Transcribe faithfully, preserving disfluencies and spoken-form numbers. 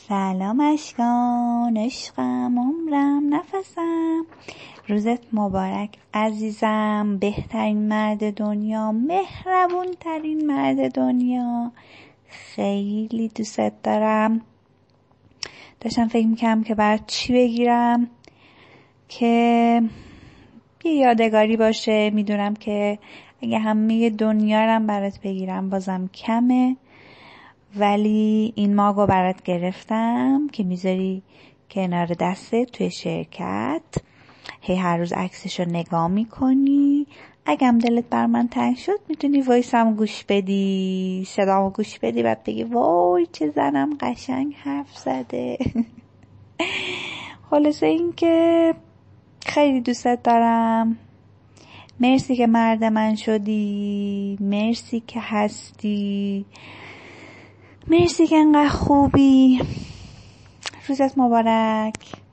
سلام اشکان، عشقم، عمرم، نفسم. روزت مبارک عزیزم. بهترین مرد دنیا، مهربون ترین مرد دنیا. خیلی دوست دارم. داشتم فکر میکنم که برات چی بگیرم که یه یادگاری باشه. میدونم که اگه همه دنیا رم برات بگیرم بازم کمه، ولی این ماگو برات گرفتم که میذاری کنار دستت توی شرکت. هی هر روز عکسشو نگاه میکنی. اگم دلت بر من تنگ شد میتونی وایسم گوش بدی، صدامو گوش بدی، بعد بگی وای چه زنم قشنگ حرف زده. خلاصه این که خیلی دوستت دارم. مرسی که مرد من شدی، مرسی که هستی، مرسی که انقدر خوبی. روزت مبارک.